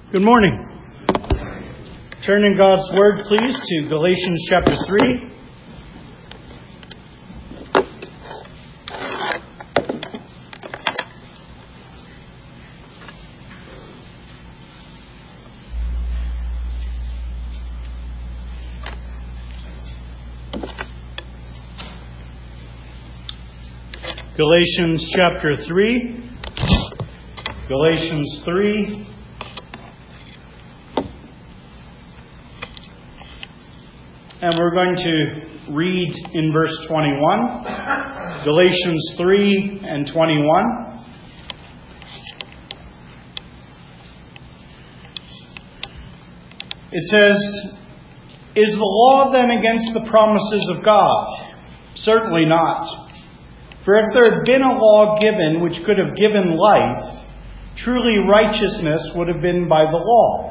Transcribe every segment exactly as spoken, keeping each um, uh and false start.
Good morning. Turn in God's Word, please, to Galatians chapter three. Galatians chapter three. Galatians three. And we're going to read in verse twenty-one, Galatians three and twenty-one. It says, "Is the law then against the promises of God? Certainly not. For if there had been a law given which could have given life, truly righteousness would have been by the law.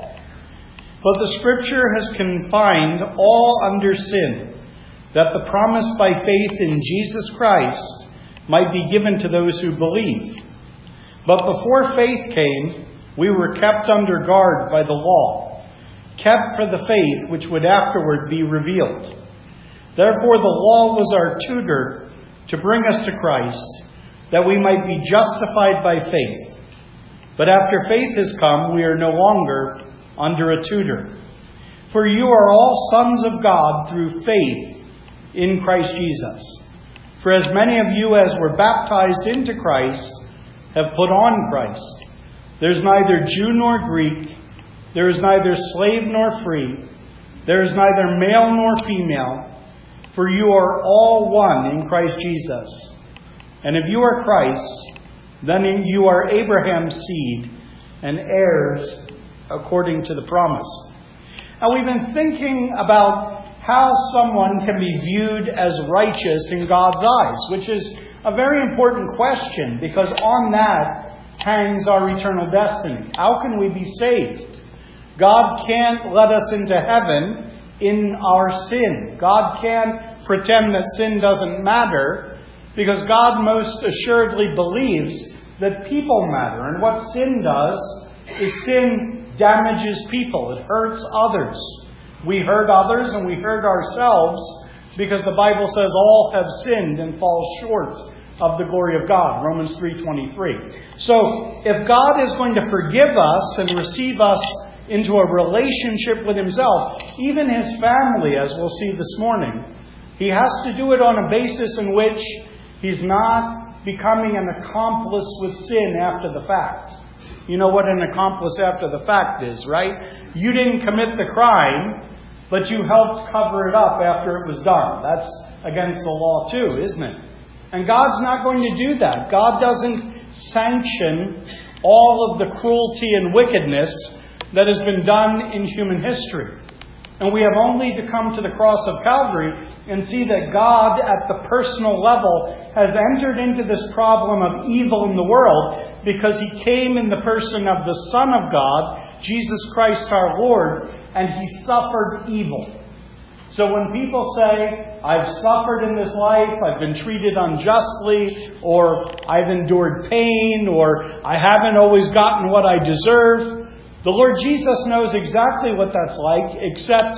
But the Scripture has confined all under sin, that the promise by faith in Jesus Christ might be given to those who believe. But before faith came, we were kept under guard by the law, kept for the faith which would afterward be revealed. Therefore the law was our tutor to bring us to Christ, that we might be justified by faith. But after faith has come, we are no longer under a tutor. For you are all sons of God through faith in Christ Jesus. For as many of you as were baptized into Christ have put on Christ. There is neither Jew nor Greek, there is neither slave nor free, there is neither male nor female, for you are all one in Christ Jesus. And if you are Christ's, then you are Abraham's seed and heirs according to the promise." Now, we've been thinking about how someone can be viewed as righteous in God's eyes, which is a very important question, because on that hangs our eternal destiny. How can we be saved? God can't let us into heaven in our sin. God can't pretend that sin doesn't matter, because God most assuredly believes that people matter. And what sin does is sin damages people. It hurts others. We hurt others and we hurt ourselves because the Bible says all have sinned and fall short of the glory of God. Romans three twenty-three. So if God is going to forgive us and receive us into a relationship with Himself, even His family, as we'll see this morning, He has to do it on a basis in which He's not becoming an accomplice with sin after the fact. You know what an accomplice after the fact is, right? You didn't commit the crime, but you helped cover it up after it was done. That's against the law too, isn't it? And God's not going to do that. God doesn't sanction all of the cruelty and wickedness that has been done in human history. And we have only to come to the cross of Calvary and see that God, at the personal level, has entered into this problem of evil in the world because He came in the person of the Son of God, Jesus Christ our Lord, and He suffered evil. So when people say, "I've suffered in this life, I've been treated unjustly, or I've endured pain, or I haven't always gotten what I deserve," the Lord Jesus knows exactly what that's like, except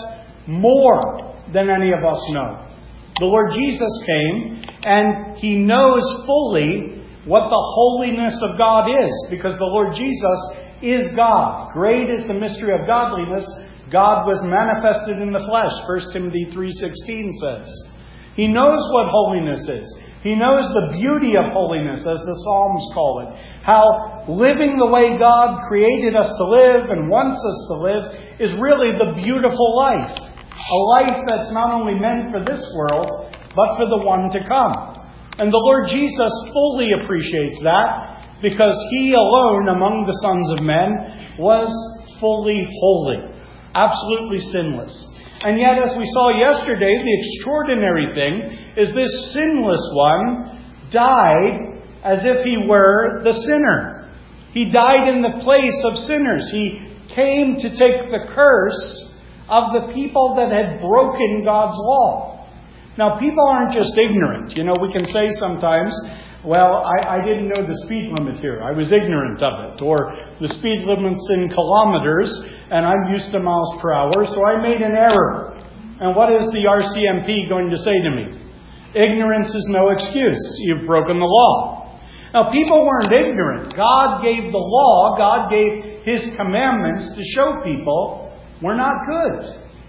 more than any of us know. The Lord Jesus came, and He knows fully what the holiness of God is, because the Lord Jesus is God. Great is the mystery of godliness. God was manifested in the flesh, First Timothy three sixteen says. He knows what holiness is. He knows the beauty of holiness, as the Psalms call it. How living the way God created us to live and wants us to live is really the beautiful life. A life that's not only meant for this world, but for the one to come. And the Lord Jesus fully appreciates that, because He alone among the sons of men was fully holy, absolutely sinless. And yet, as we saw yesterday, the extraordinary thing is this sinless one died as if He were the sinner. He died in the place of sinners. He came to take the curse of the people that had broken God's law. Now, people aren't just ignorant. You know, we can say sometimes, Well, I, I didn't know the speed limit here. I was ignorant of it. Or the speed limit's in kilometers, and I'm used to miles per hour, so I made an error. And what is the R C M P going to say to me? Ignorance is no excuse. You've broken the law. Now, people weren't ignorant. God gave the law. God gave His commandments to show people we're not good.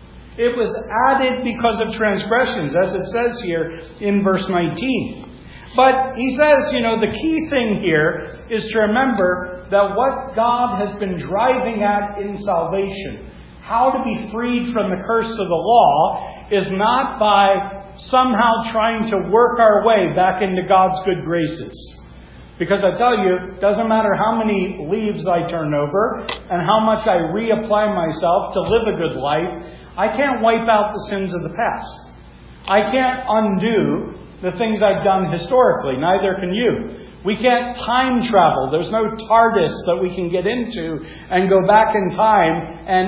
It was added because of transgressions, as it says here in verse nineteen. But he says, you know, the key thing here is to remember that what God has been driving at in salvation, how to be freed from the curse of the law, is not by somehow trying to work our way back into God's good graces. Because I tell you, it doesn't matter how many leaves I turn over and how much I reapply myself to live a good life, I can't wipe out the sins of the past. I can't undo the things I've done historically. Neither can you. We can't time travel. There's no TARDIS that we can get into and go back in time and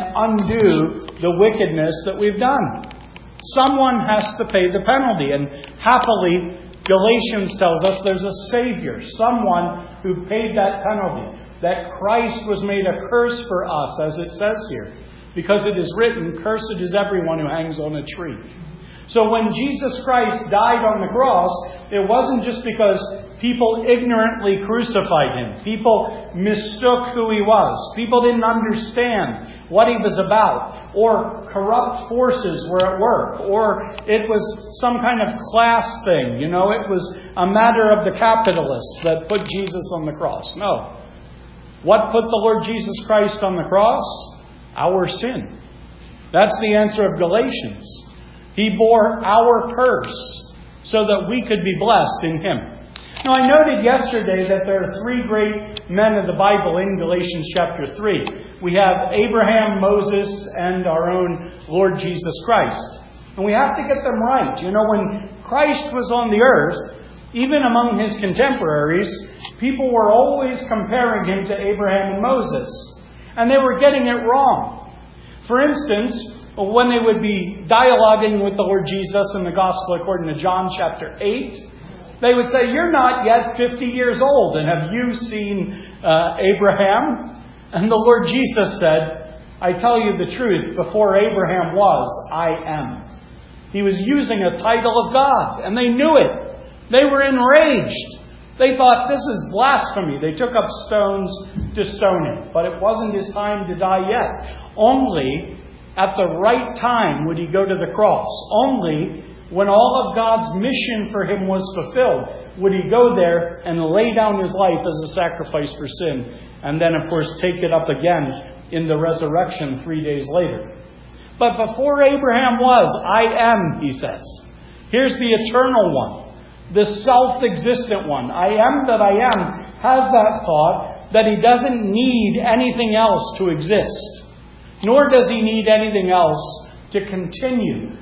undo the wickedness that we've done. Someone has to pay the penalty. And happily, Galatians tells us there's a Savior, someone who paid that penalty. That Christ was made a curse for us, as it says here. Because it is written, cursed is everyone who hangs on a tree. So when Jesus Christ died on the cross, it wasn't just because people ignorantly crucified Him. People mistook who He was. People didn't understand what He was about. Or corrupt forces were at work. Or it was some kind of class thing. You know, it was a matter of the capitalists that put Jesus on the cross. No. What put the Lord Jesus Christ on the cross? Our sin. That's the answer of Galatians. He bore our curse so that we could be blessed in Him. Now, I noted yesterday that there are three great men of the Bible in Galatians chapter three. We have Abraham, Moses, and our own Lord Jesus Christ. And we have to get them right. You know, when Christ was on the earth, even among His contemporaries, people were always comparing Him to Abraham and Moses. And they were getting it wrong. For instance, when they would be dialoguing with the Lord Jesus in the Gospel according to John chapter eight, they would say, you're not yet fifty years old, and have you seen uh, Abraham? And the Lord Jesus said, I tell you the truth, before Abraham was, I am. He was using a title of God, and they knew it. They were enraged. They thought, this is blasphemy. They took up stones to stone Him. But it wasn't His time to die yet. Only at the right time would He go to the cross. Only when all of God's mission for Him was fulfilled would He go there and lay down His life as a sacrifice for sin. And then, of course, take it up again in the resurrection three days later. But before Abraham was, I am, He says. Here's the eternal one. The self-existent one. I am that I am has that thought that He doesn't need anything else to exist. Nor does He need anything else to continue.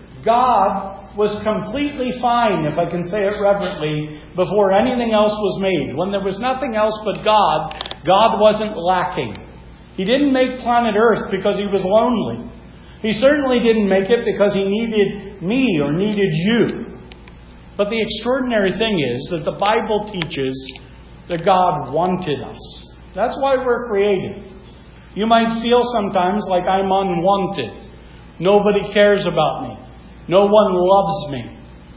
God was completely fine, if I can say it reverently, before anything else was made. When there was nothing else but God, God wasn't lacking. He didn't make planet Earth because He was lonely. He certainly didn't make it because He needed me or needed you. But the extraordinary thing is that the Bible teaches that God wanted us. That's why we're created. You might feel sometimes like I'm unwanted. Nobody cares about me. No one loves me.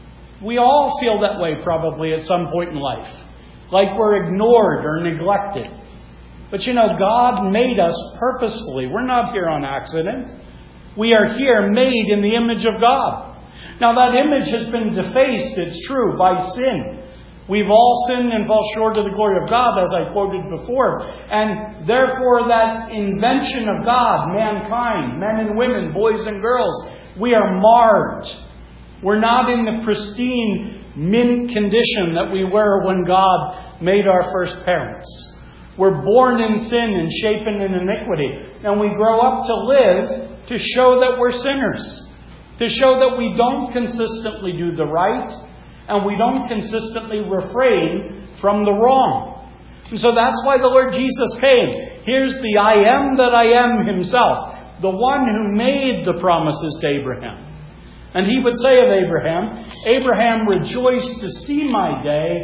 We all feel that way probably at some point in life. Like we're ignored or neglected. But you know, God made us purposefully. We're not here on accident. We are here made in the image of God. Now that image has been defaced, it's true, by sin. We've all sinned and fall short of the glory of God, as I quoted before. And therefore that invention of God, mankind, men and women, boys and girls, we are marred. We're not in the pristine mint condition that we were when God made our first parents. We're born in sin and shapen in iniquity. And we grow up to live to show that we're sinners. To show that we don't consistently do the right, and we don't consistently refrain from the wrong. And so that's why the Lord Jesus came. Here's the I am that I am Himself, the one who made the promises to Abraham. And He would say of Abraham, Abraham rejoiced to see my day,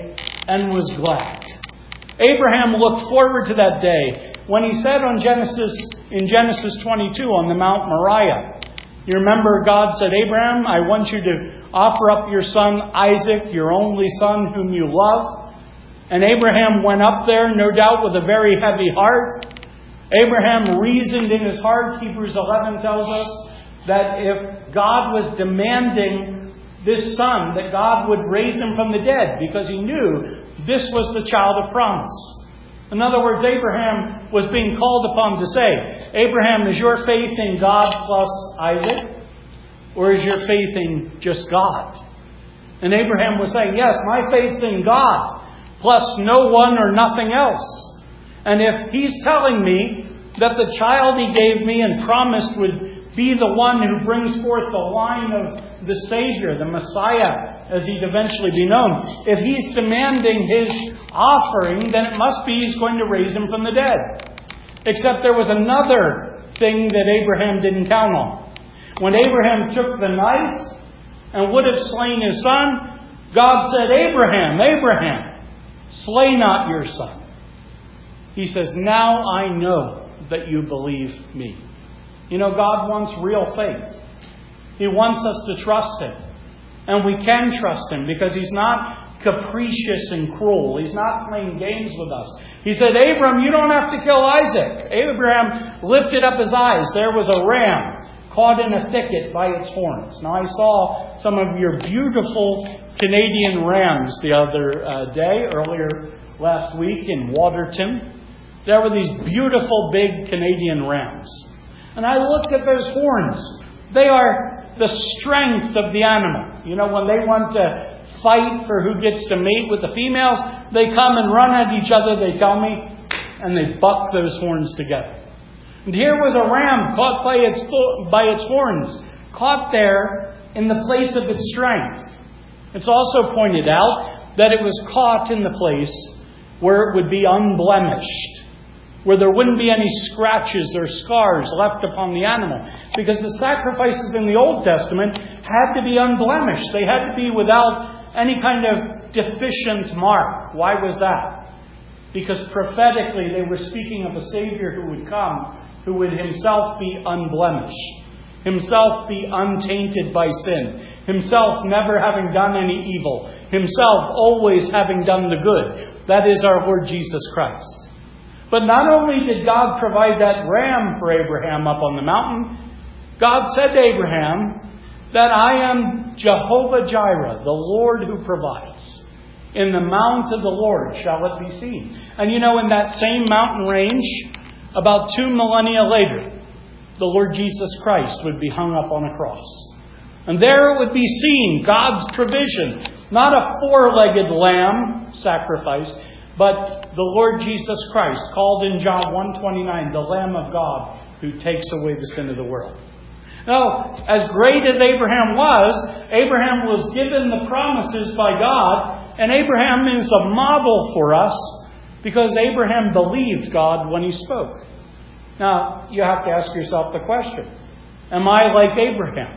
and was glad. Abraham looked forward to that day when he said on Genesis, in Genesis twenty-two on the Mount Moriah, you remember God said, Abraham, I want you to offer up your son Isaac, your only son whom you love. And Abraham went up there, no doubt with a very heavy heart. Abraham reasoned in his heart, Hebrews eleven tells us, that if God was demanding this son, that God would raise him from the dead, because he knew this was the child of promise. In other words, Abraham was being called upon to say, Abraham, is your faith in God plus Isaac? Or is your faith in just God? And Abraham was saying, yes, my faith's in God, plus no one or nothing else. And if he's telling me that the child he gave me and promised would be the one who brings forth the line of the Savior, the Messiah, as he'd eventually be known, if he's demanding his offering, then it must be he's going to raise him from the dead. Except there was another thing that Abraham didn't count on. When Abraham took the knife and would have slain his son, God said, Abraham, Abraham, slay not your son. He says, now I know that you believe me. You know, God wants real faith. He wants us to trust Him. And we can trust Him because He's not capricious and cruel. He's not playing games with us. He said, Abram, you don't have to kill Isaac. Abraham lifted up his eyes. There was a ram caught in a thicket by its horns. Now, I saw some of your beautiful Canadian rams the other uh, day, earlier last week in Waterton. There were these beautiful big Canadian rams. And I looked at those horns. They are the strength of the animal. You know, when they want to fight for who gets to mate with the females, they come and run at each other, they tell me, and they buck those horns together. And here was a ram caught by its by its horns, caught there in the place of its strength. It's also pointed out that it was caught in the place where it would be unblemished, where there wouldn't be any scratches or scars left upon the animal. Because the sacrifices in the Old Testament had to be unblemished. They had to be without any kind of deficient mark. Why was that? Because prophetically they were speaking of a Savior who would come, who would himself be unblemished, himself be untainted by sin, himself never having done any evil, himself always having done the good. That is our Lord Jesus Christ. But not only did God provide that ram for Abraham up on the mountain, God said to Abraham that I am Jehovah Jireh, the Lord who provides. In the mount of the Lord shall it be seen. And you know, in that same mountain range, about two millennia later, the Lord Jesus Christ would be hung up on a cross. And there it would be seen God's provision. Not a four-legged lamb sacrificed, but the Lord Jesus Christ, called in John one twenty-nine, the Lamb of God who takes away the sin of the world. Now, as great as Abraham was, Abraham was given the promises by God, and Abraham is a model for us because Abraham believed God when he spoke. Now, you have to ask yourself the question, am I like Abraham?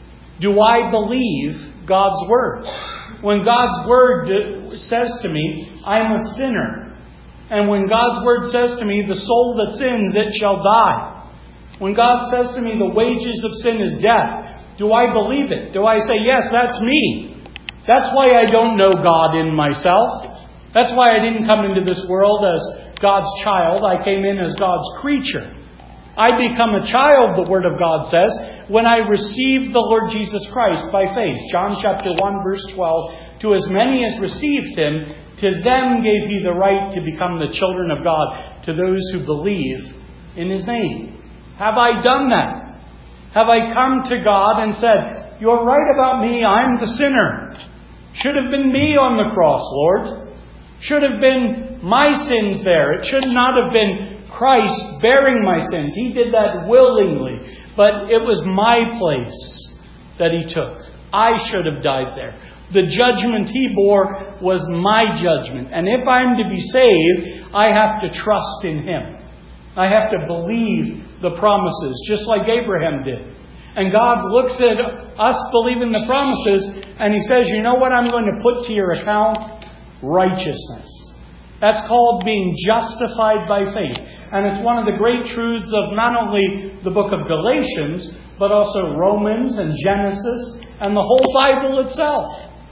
Do I believe God's Word? When God's Word says to me, I'm a sinner. And when God's Word says to me, the soul that sins, it shall die. When God says to me, the wages of sin is death, do I believe it? Do I say, yes, that's me? That's why I don't know God in myself. That's why I didn't come into this world as God's child. I came in as God's creature. I become a child, the Word of God says, when I received the Lord Jesus Christ by faith. John chapter one, verse twelve. To as many as received Him, to them gave He the right to become the children of God, to those who believe in His name. Have I done that? Have I come to God and said, you're right about me, I'm the sinner. Should have been me on the cross, Lord. Should have been my sins there. It should not have been Christ bearing my sins. He did that willingly. But it was my place that He took. I should have died there. The judgment He bore was my judgment. And if I'm to be saved, I have to trust in Him. I have to believe the promises, just like Abraham did. And God looks at us believing the promises, and He says, you know what I'm going to put to your account? righteousness. That's called being justified by faith. And it's one of the great truths of not only the book of Galatians, but also Romans and Genesis and the whole Bible itself.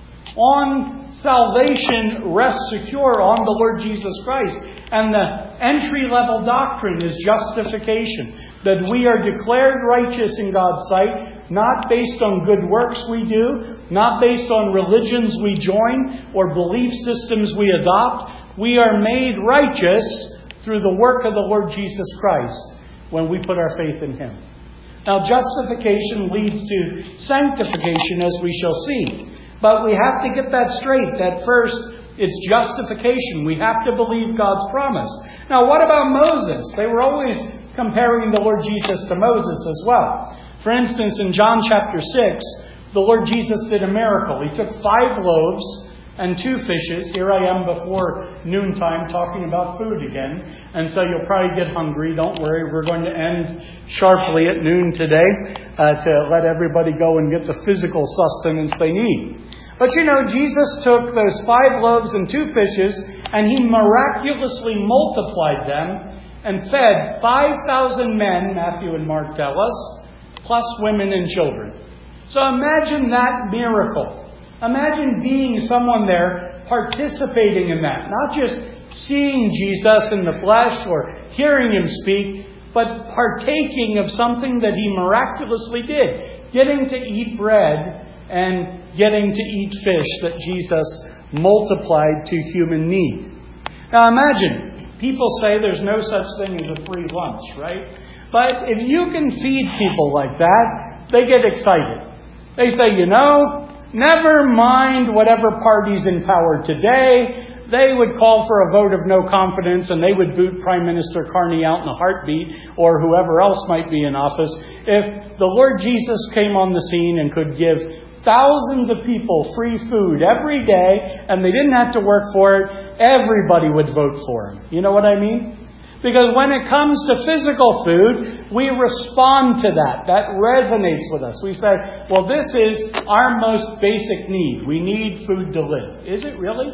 On salvation rests secure on the Lord Jesus Christ. And the entry-level doctrine is justification. That we are declared righteous in God's sight, not based on good works we do, not based on religions we join or belief systems we adopt. We are made righteous through the work of the Lord Jesus Christ when we put our faith in Him. Now, justification leads to sanctification, as we shall see. But we have to get that straight, that first, it's justification. We have to believe God's promise. Now, what about Moses? They were always comparing the Lord Jesus to Moses as well. For instance, in John chapter six, the Lord Jesus did a miracle. He took five loaves and two fishes. Here I am before noontime talking about food again. And so you'll probably get hungry. Don't worry, we're going to end sharply at noon today uh, to let everybody go and get the physical sustenance they need. But you know, Jesus took those five loaves and two fishes and He miraculously multiplied them and fed five thousand men, Matthew and Mark tell us, plus women and children. So imagine that miracle. Imagine being someone there participating in that. Not just seeing Jesus in the flesh or hearing Him speak, but partaking of something that He miraculously did. Getting to eat bread and getting to eat fish that Jesus multiplied to human need. Now imagine, people say there's no such thing as a free lunch, right? But if you can feed people like that, they get excited. They say, you know, never mind whatever party's in power today. They would call for a vote of no confidence and they would boot Prime Minister Carney out in a heartbeat or whoever else might be in office. If the Lord Jesus came on the scene and could give thousands of people free food every day and they didn't have to work for it, everybody would vote for Him. You know what I mean? Because when it comes to physical food, we respond to that. That resonates with us. We say, well, this is our most basic need. We need food to live. Is it really?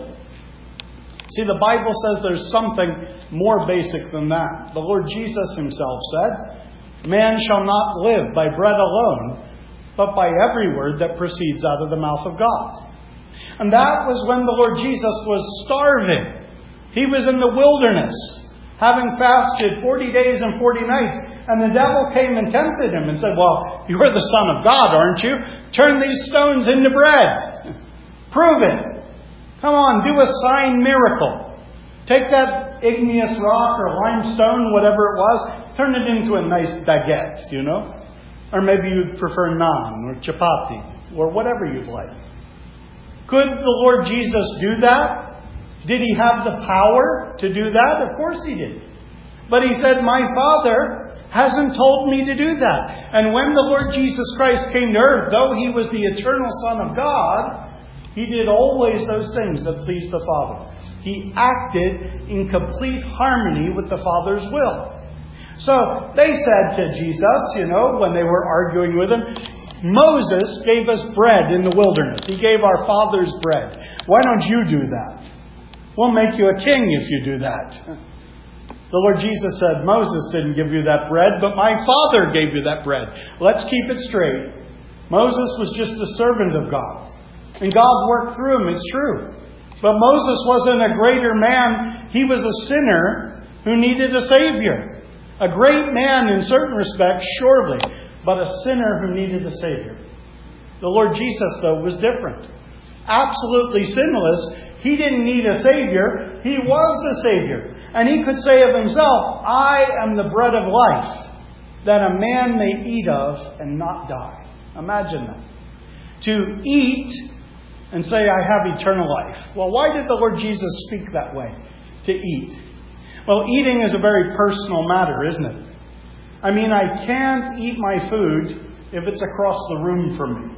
See, the Bible says there's something more basic than that. The Lord Jesus Himself said, man shall not live by bread alone, but by every word that proceeds out of the mouth of God. And that was when the Lord Jesus was starving. He was in the wilderness, having fasted forty days and forty nights. And the devil came and tempted Him and said, well, you're the Son of God, aren't you? Turn these stones into bread. Prove it. Come on, do a sign miracle. Take that igneous rock or limestone, whatever it was, turn it into a nice baguette, you know? Or maybe you'd prefer naan or chapati or whatever you'd like. Could the Lord Jesus do that? Did He have the power to do that? Of course He did. But He said, my Father hasn't told me to do that. And when the Lord Jesus Christ came to earth, though He was the eternal Son of God, He did always those things that pleased the Father. He acted in complete harmony with the Father's will. So they said to Jesus, you know, when they were arguing with Him, Moses gave us bread in the wilderness. He gave our fathers bread. Why don't you do that? We'll make you a king if you do that. The Lord Jesus said, Moses didn't give you that bread, but my Father gave you that bread. Let's keep it straight. Moses was just a servant of God. And God worked through him, it's true. But Moses wasn't a greater man. He was a sinner who needed a Savior. A great man in certain respects, surely, but a sinner who needed a Savior. The Lord Jesus, though, was different. Absolutely sinless. He didn't need a Savior. He was the Savior. And He could say of Himself, I am the bread of life, that a man may eat of and not die. Imagine that. To eat and say, I have eternal life. Well, why did the Lord Jesus speak that way? To eat. Well, eating is a very personal matter, isn't it? I mean, I can't eat my food if it's across the room from me.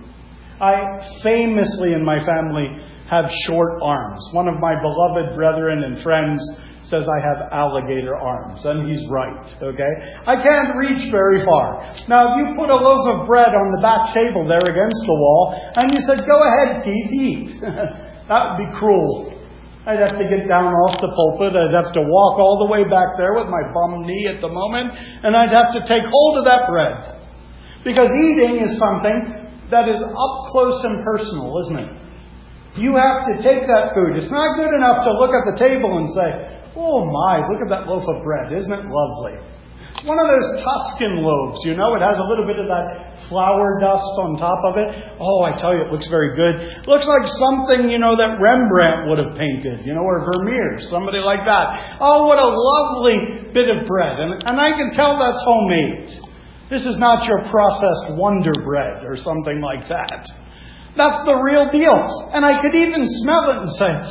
I famously in my family have short arms. One of my beloved brethren and friends says I have alligator arms, and he's right, okay? I can't reach very far. Now, if you put a loaf of bread on the back table there against the wall, and you said, go ahead, Keith, eat. That would be cruel. I'd have to get down off the pulpit. I'd have to walk all the way back there with my bum knee at the moment. And I'd have to take hold of that bread. Because eating is something that is up close and personal, isn't it? You have to take that food. It's not good enough to look at the table and say, oh my, look at that loaf of bread. Isn't it lovely? It's one of those Tuscan loaves, you know. It has a little bit of that flour dust on top of it. Oh, I tell you, it looks very good. It looks like something, you know, that Rembrandt would have painted, you know, or Vermeer, somebody like that. Oh, what a lovely bit of bread. And, and I can tell that's homemade. This is not your processed Wonder Bread or something like that. That's the real deal. And I could even smell it and say,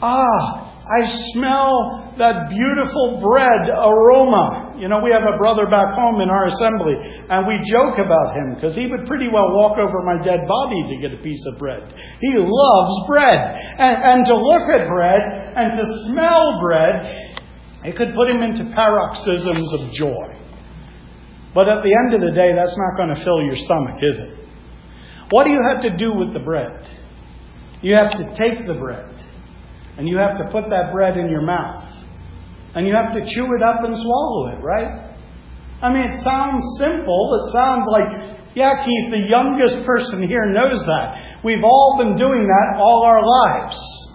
ah, I smell that beautiful bread aroma. You know, we have a brother back home in our assembly, and we joke about him because he would pretty well walk over my dead body to get a piece of bread. He loves bread. And, and to look at bread and to smell bread, it could put him into paroxysms of joy. But at the end of the day, that's not going to fill your stomach, is it? What do you have to do with the bread? You have to take the bread, and you have to put that bread in your mouth, and you have to chew it up and swallow it, right? I mean, it sounds simple. It sounds like, yeah, Keith, the youngest person here knows that. We've all been doing that all our lives.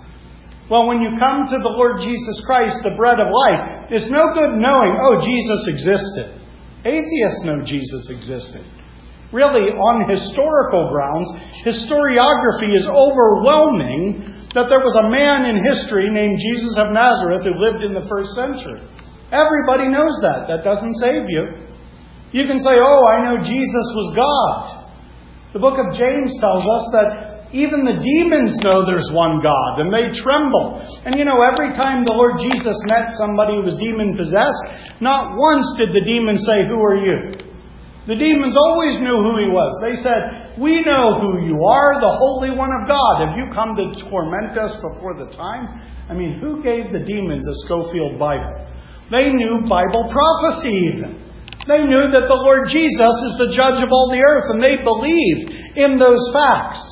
Well, when you come to the Lord Jesus Christ, the bread of life, it's no good knowing, oh, Jesus existed. Atheists know Jesus existed. Really, on historical grounds, historiography is overwhelming that there was a man in history named Jesus of Nazareth who lived in the first century. Everybody knows that. That doesn't save you. You can say, oh, I know Jesus was God. The book of James tells us that even the demons know there's one God, and they tremble. And you know, every time the Lord Jesus met somebody who was demon-possessed, not once did the demon say, who are you? The demons always knew who he was. They said, we know who you are, the Holy One of God. Have you come to torment us before the time? I mean, who gave the demons a Schofield Bible? They knew Bible prophecy even. They knew that the Lord Jesus is the judge of all the earth, and they believed in those facts.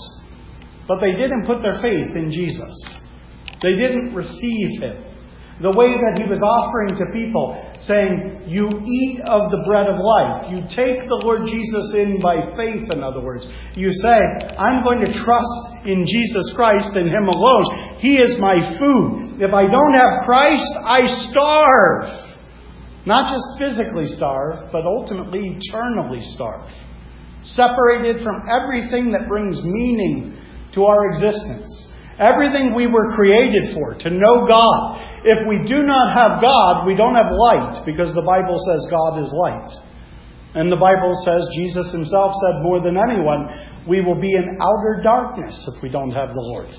But they didn't put their faith in Jesus. They didn't receive Him. The way that He was offering to people, saying, you eat of the bread of life. You take the Lord Jesus in by faith, in other words. You say, I'm going to trust in Jesus Christ and Him alone. He is my food. If I don't have Christ, I starve. Not just physically starve, but ultimately eternally starve. Separated from everything that brings meaning to our existence. Everything we were created for, to know God. If we do not have God, we don't have light, because the Bible says God is light. And the Bible says, Jesus Himself said more than anyone, we will be in outer darkness if we don't have the Lord.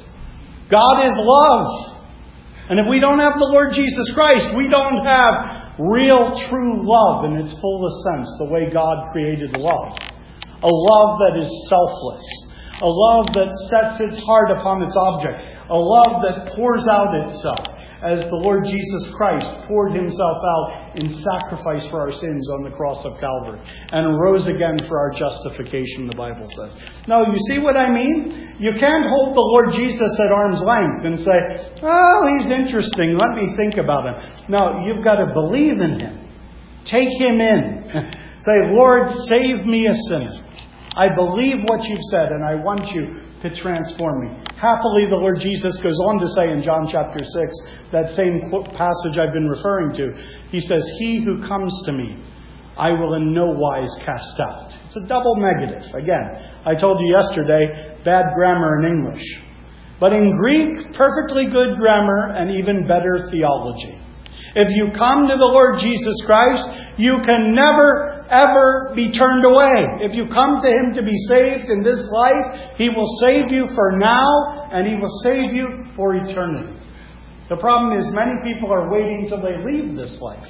God is love. And if we don't have the Lord Jesus Christ, we don't have real, true love in its fullest sense, the way God created love. A love that is selfless. A love that sets its heart upon its object. A love that pours out itself as the Lord Jesus Christ poured Himself out in sacrifice for our sins on the cross of Calvary and rose again for our justification, the Bible says. Now, you see what I mean? You can't hold the Lord Jesus at arm's length and say, oh, He's interesting, let me think about Him. No, you've got to believe in Him. Take Him in. Say, Lord, save me a sinner. I believe what you've said, and I want you to transform me. Happily, the Lord Jesus goes on to say in John chapter six, that same passage I've been referring to, He says, He who comes to me, I will in no wise cast out. It's a double negative. Again, I told you yesterday, bad grammar in English. But in Greek, perfectly good grammar and even better theology. If you come to the Lord Jesus Christ, you can never ever be turned away. If you come to Him to be saved in this life, He will save you for now, and He will save you for eternity. The problem is many people are waiting till they leave this life.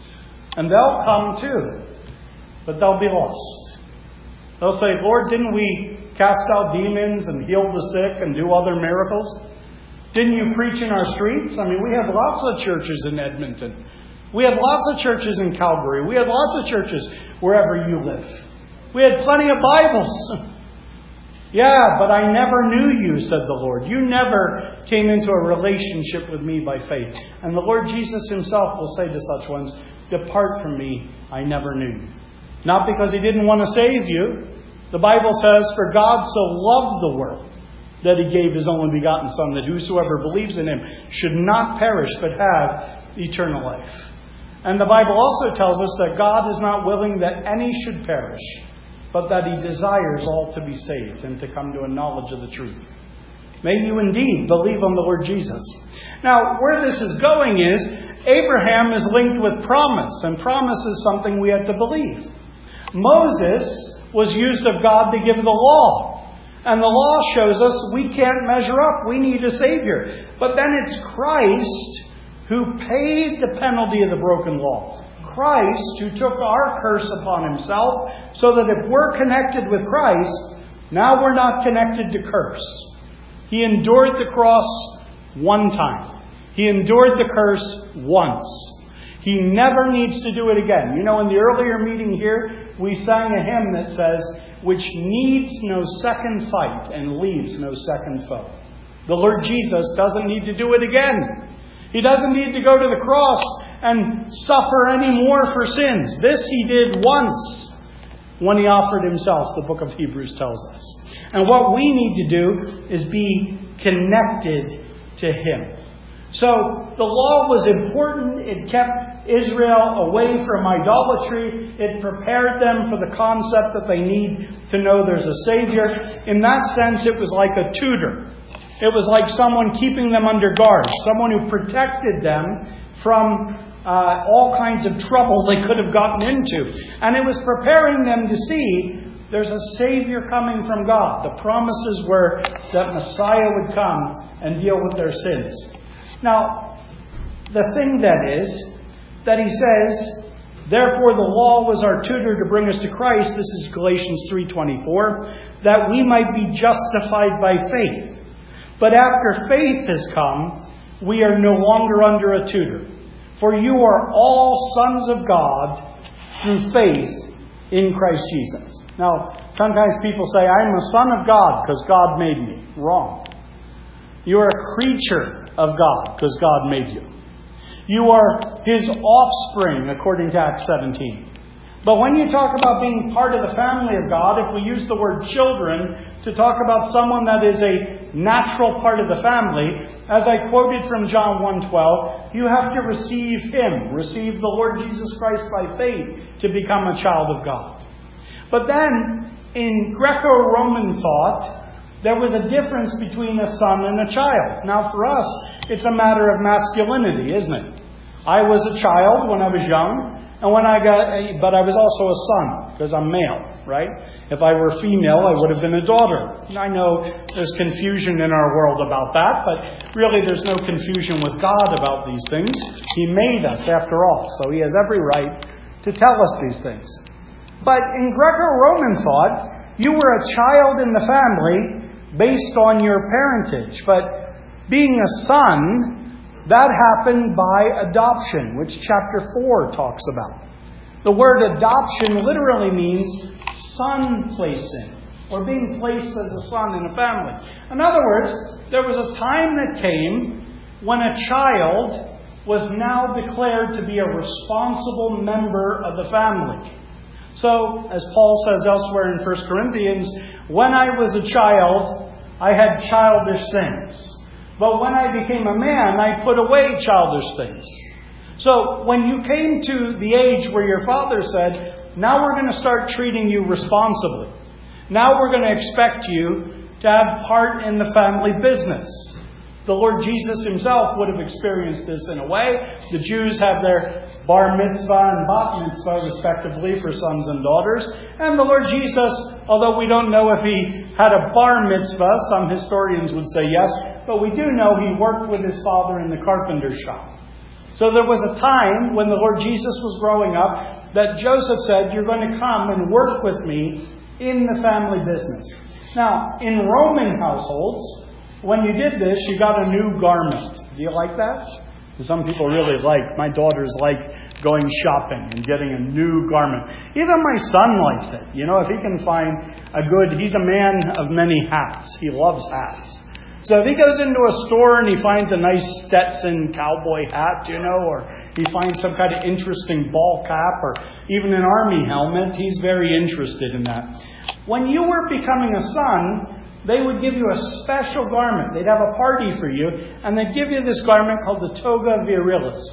And they'll come too, but they'll be lost. They'll say, Lord, didn't we cast out demons and heal the sick and do other miracles? Didn't you preach in our streets? I mean, we have lots of churches in Edmonton. We have lots of churches in Calgary. We have lots of churches wherever you live. We had plenty of Bibles. Yeah, but I never knew you, said the Lord. You never came into a relationship with me by faith. And the Lord Jesus himself will say to such ones, depart from me, I never knew you. Not because he didn't want to save you. The Bible says, for God so loved the world that he gave his only begotten Son, that whosoever believes in him should not perish but have eternal life. And the Bible also tells us that God is not willing that any should perish, but that he desires all to be saved and to come to a knowledge of the truth. May you indeed believe on the Lord Jesus. Now, where this is going is, Abraham is linked with promise, and promise is something we have to believe. Moses was used of God to give the law. And the law shows us we can't measure up. We need a Savior. But then it's Christ who paid the penalty of the broken law. Christ who took our curse upon himself, so that if we're connected with Christ, now we're not connected to curse. He endured the cross one time. He endured the curse once. He never needs to do it again. You know, in the earlier meeting here, we sang a hymn that says, which needs no second fight and leaves no second foe. The Lord Jesus doesn't need to do it again. He doesn't need to go to the cross and suffer any more for sins. This he did once when he offered himself, the book of Hebrews tells us. And what we need to do is be connected to him. So the law was important. It kept Israel away from idolatry. It prepared them for the concept that they need to know there's a Savior. In that sense, it was like a tutor. It was like someone keeping them under guard, someone who protected them from uh, all kinds of trouble they could have gotten into. And it was preparing them to see there's a Savior coming from God. The promises were that Messiah would come and deal with their sins. Now, the thing that is, that he says, therefore the law was our tutor to bring us to Christ, this is Galatians three twenty-four, that we might be justified by faith. But after faith has come, we are no longer under a tutor. For you are all sons of God through faith in Christ Jesus. Now, sometimes people say, I'm a son of God because God made me. Wrong. You are a creature of God because God made you. You are his offspring, according to Acts seventeen. But when you talk about being part of the family of God, if we use the word children to talk about someone that is a natural part of the family, as I quoted from John one twelve, you have to receive him, receive the Lord Jesus Christ by faith to become a child of God. But then, in Greco-Roman thought, there was a difference between a son and a child. Now for us, it's a matter of masculinity, isn't it? I was a child when I was young, and when I got, but I was also a son, because I'm male, right? If I were female, I would have been a daughter. I know there's confusion in our world about that, but really there's no confusion with God about these things. He made us, after all, so he has every right to tell us these things. But in Greco-Roman thought, you were a child in the family based on your parentage. But being a son, that happened by adoption, which chapter four talks about. The word adoption literally means son placing, or being placed as a son in a family. In other words, there was a time that came when a child was now declared to be a responsible member of the family. So, as Paul says elsewhere in First Corinthians, when I was a child, I had childish things. But when I became a man, I put away childish things. So, when you came to the age where your father said, now we're going to start treating you responsibly. Now we're going to expect you to have part in the family business. The Lord Jesus himself would have experienced this in a way. The Jews have their bar mitzvah and bat mitzvah, respectively, for sons and daughters. And the Lord Jesus, although we don't know if he had a bar mitzvah, some historians would say yes, but we do know he worked with his father in the carpenter shop. So there was a time when the Lord Jesus was growing up that Joseph said, you're going to come and work with me in the family business. Now, in Roman households, when you did this, you got a new garment. Do you like that? Some people really like, my daughters like going shopping and getting a new garment. Even my son likes it. You know, if he can find a good, he's a man of many hats. He loves hats. So if he goes into a store and he finds a nice Stetson cowboy hat, you know, or he finds some kind of interesting ball cap or even an army helmet, he's very interested in that. When you were becoming a son, they would give you a special garment. They'd have a party for you, and they'd give you this garment called the toga virilis.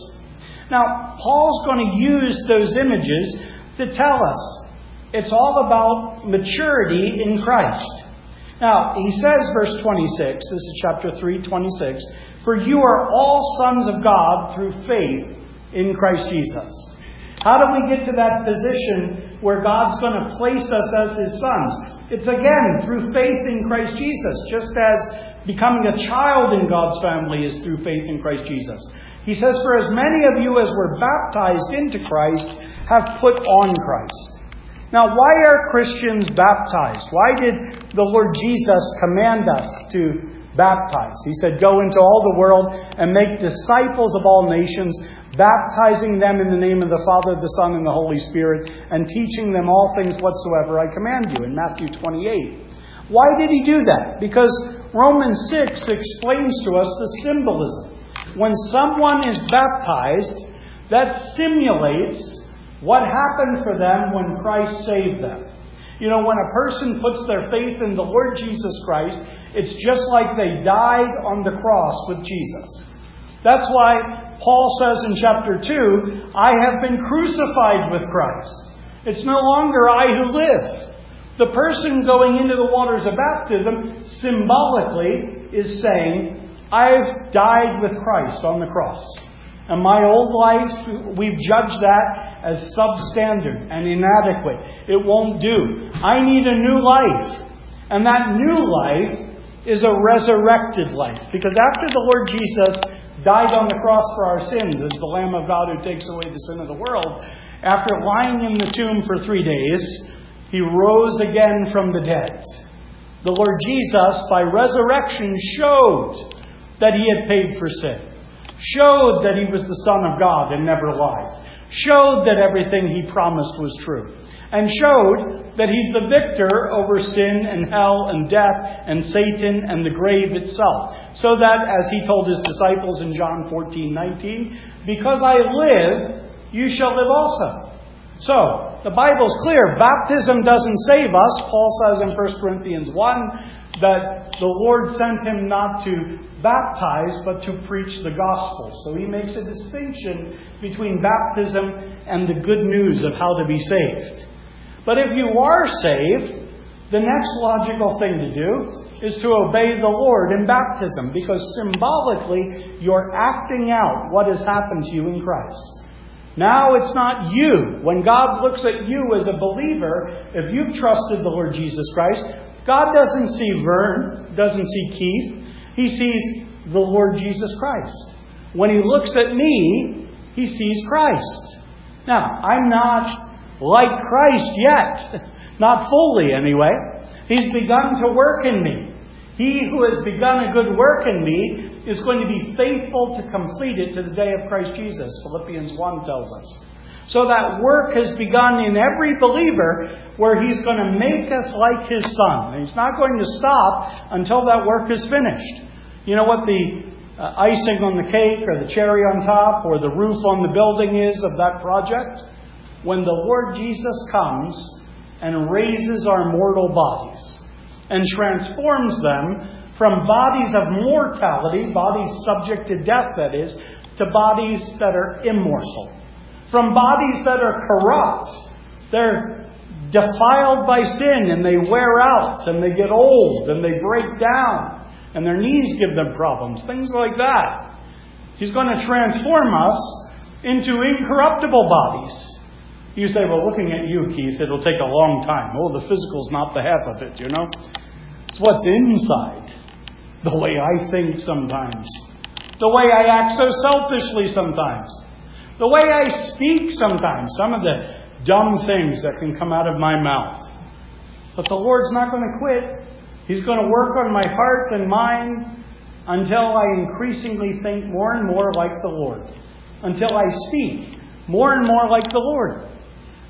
Now, Paul's going to use those images to tell us it's all about maturity in Christ. Now, he says, verse twenty-six, this is chapter three, twenty-six, "For you are all sons of God through faith in Christ Jesus." How do we get to that position where God's going to place us as His sons? It's again through faith in Christ Jesus, just as becoming a child in God's family is through faith in Christ Jesus. He says, "For as many of you as were baptized into Christ have put on Christ." Now, why are Christians baptized? Why did the Lord Jesus command us to baptize? He said, "Go into all the world and make disciples of all nations, baptizing them in the name of the Father, the Son, and the Holy Spirit, and teaching them all things whatsoever I command you," in Matthew twenty-eight. Why did he do that? Because Romans six explains to us the symbolism. When someone is baptized, that simulates what happened for them when Christ saved them. You know, when a person puts their faith in the Lord Jesus Christ, it's just like they died on the cross with Jesus. That's why Paul says in chapter two, "I have been crucified with Christ. It's no longer I who live." The person going into the waters of baptism symbolically is saying, "I've died with Christ on the cross. And my old life, we've judged that as substandard and inadequate. It won't do. I need a new life." And that new life is a resurrected life. Because after the Lord Jesus died on the cross for our sins as the Lamb of God who takes away the sin of the world, after lying in the tomb for three days, He rose again from the dead. The Lord Jesus, by resurrection, showed that He had paid for sin. Showed that He was the Son of God and never lied. Showed that everything He promised was true. And showed that He's the victor over sin and hell and death and Satan and the grave itself. So that, as He told His disciples in John fourteen nineteen, "Because I live, you shall live also." So, the Bible's clear. Baptism doesn't save us. Paul says in First Corinthians one that the Lord sent Him not to baptize, but to preach the gospel. So He makes a distinction between baptism and the good news of how to be saved. But if you are saved, the next logical thing to do is to obey the Lord in baptism, because symbolically you're acting out what has happened to you in Christ. Now it's not you. When God looks at you as a believer, if you've trusted the Lord Jesus Christ, God doesn't see Vern, doesn't see Keith. He sees the Lord Jesus Christ. When He looks at me, He sees Christ. Now, I'm not like Christ yet. Not fully, anyway. He's begun to work in me. He who has begun a good work in me is going to be faithful to complete it to the day of Christ Jesus, Philippians one tells us. So that work has begun in every believer where He's going to make us like His Son. And He's not going to stop until that work is finished. You know what the uh, icing on the cake or the cherry on top or the roof on the building is of that project? When the Lord Jesus comes and raises our mortal bodies and transforms them from bodies of mortality, bodies subject to death, that is, to bodies that are immortal. From bodies that are corrupt. They're defiled by sin and they wear out and they get old and they break down and their knees give them problems. Things like that. He's going to transform us into incorruptible bodies. You say, "Well, looking at you, Keith, it'll take a long time." Oh, the physical's not the half of it, you know. It's what's inside. The way I think sometimes. The way I act so selfishly sometimes. The way I speak sometimes. Some of the dumb things that can come out of my mouth. But the Lord's not going to quit. He's going to work on my heart and mind until I increasingly think more and more like the Lord. Until I speak more and more like the Lord.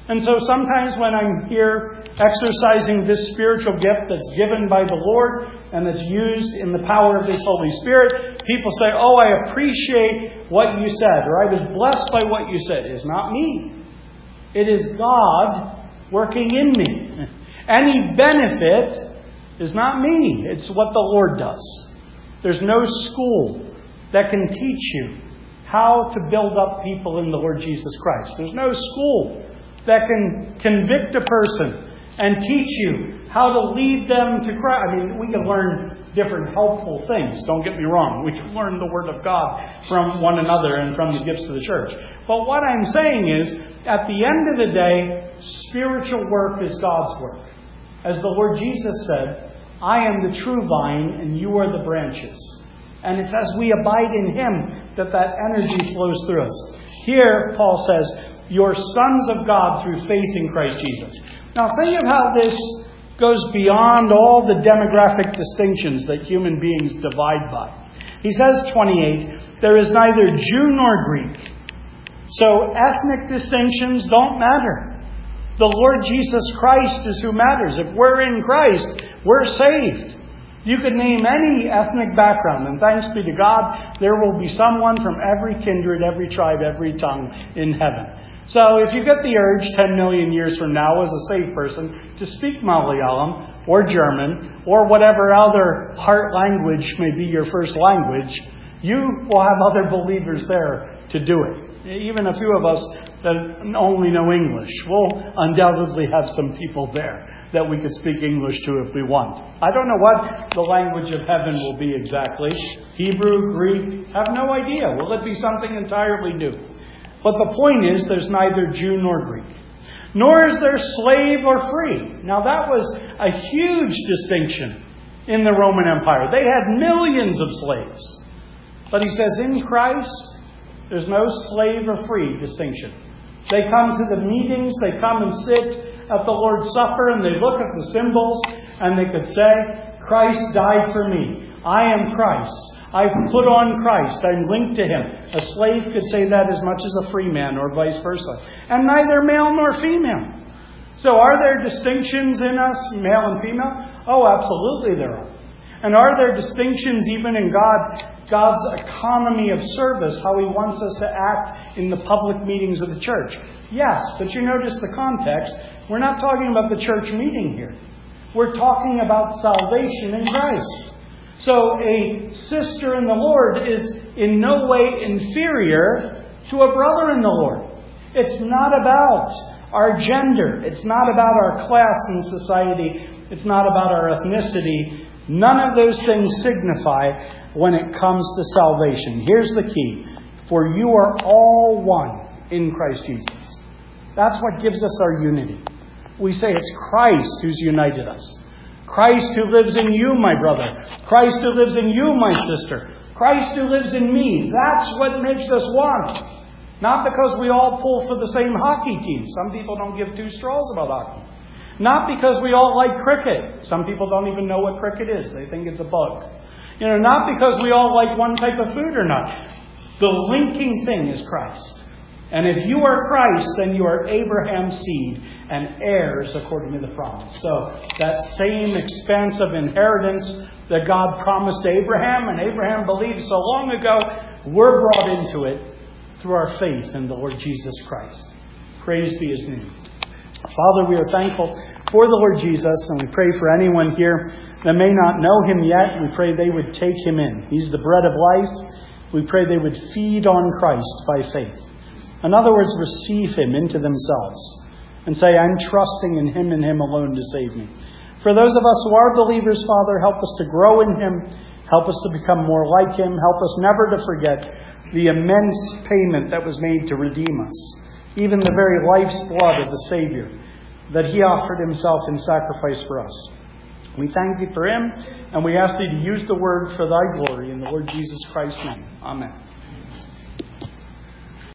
And so sometimes when I'm here exercising this spiritual gift that's given by the Lord and that's used in the power of His Holy Spirit, people say, oh, I appreciate what you said, or I was blessed by what you said. It's not me. It is God working in me. Any benefit is not me. It's what the Lord does. There's no school that can teach you how to build up people in the Lord Jesus Christ. There's no school that can convict a person and teach you how to lead them to Christ. I mean, we can learn different helpful things. Don't get me wrong. We can learn the Word of God from one another and from the gifts of the church. But what I'm saying is, at the end of the day, spiritual work is God's work. As the Lord Jesus said, I am the true vine and you are the branches. And it's as we abide in Him that that energy flows through us. Here, Paul says, you're sons of God through faith in Christ Jesus. Now think of how this goes beyond all the demographic distinctions that human beings divide by. He says, twenty-eight, there is neither Jew nor Greek. So ethnic distinctions don't matter. The Lord Jesus Christ is who matters. If we're in Christ, we're saved. You could name any ethnic background, and thanks be to God, there will be someone from every kindred, every tribe, every tongue in heaven. So if you get the urge ten million years from now as a saved person to speak Malayalam or German or whatever other heart language may be your first language, you will have other believers there to do it. Even a few of us that only know English, we'll undoubtedly have some people there that we could speak English to if we want. I don't know what the language of heaven will be exactly. Hebrew, Greek, have no idea. Will it be something entirely new? But the point is, there's neither Jew nor Greek. Nor is there slave or free. Now that was a huge distinction in the Roman Empire. They had millions of slaves. But he says, in Christ, there's no slave or free distinction. They come to the meetings, they come and sit at the Lord's Supper, and they look at the symbols, and they could say, Christ died for me. I am Christ. I've put on Christ. I'm linked to Him. A slave could say that as much as a free man, or vice versa. And neither male nor female. So are there distinctions in us, male and female? Oh, absolutely there are. And are there distinctions even in God, God's economy of service, how He wants us to act in the public meetings of the church? Yes, but you notice the context. We're not talking about the church meeting here. We're talking about salvation in Christ. So a sister in the Lord is in no way inferior to a brother in the Lord. It's not about our gender. It's not about our class in society. It's not about our ethnicity. None of those things signify when it comes to salvation. Here's the key. For you are all one in Christ Jesus. That's what gives us our unity. We say it's Christ who's united us. Christ who lives in you, my brother. Christ who lives in you, my sister. Christ who lives in me. That's what makes us one. Not because we all pull for the same hockey team. Some people don't give two straws about hockey. Not because we all like cricket. Some people don't even know what cricket is. They think it's a bug. You know, not because we all like one type of food or not. The linking thing is Christ. And if you are Christ, then you are Abraham's seed and heirs according to the promise. So that same expansive inheritance that God promised Abraham, and Abraham believed so long ago, we're brought into it through our faith in the Lord Jesus Christ. Praise be His name. Father, we are thankful for the Lord Jesus, and we pray for anyone here that may not know Him yet. We pray they would take Him in. He's the bread of life. We pray they would feed on Christ by faith. In other words, receive Him into themselves and say, I'm trusting in Him and Him alone to save me. For those of us who are believers, Father, help us to grow in Him. Help us to become more like Him. Help us never to forget the immense payment that was made to redeem us. Even the very life's blood of the Savior, that He offered Himself in sacrifice for us. We thank Thee for Him, and we ask Thee to use the word for Thy glory in the Lord Jesus Christ's name. Amen.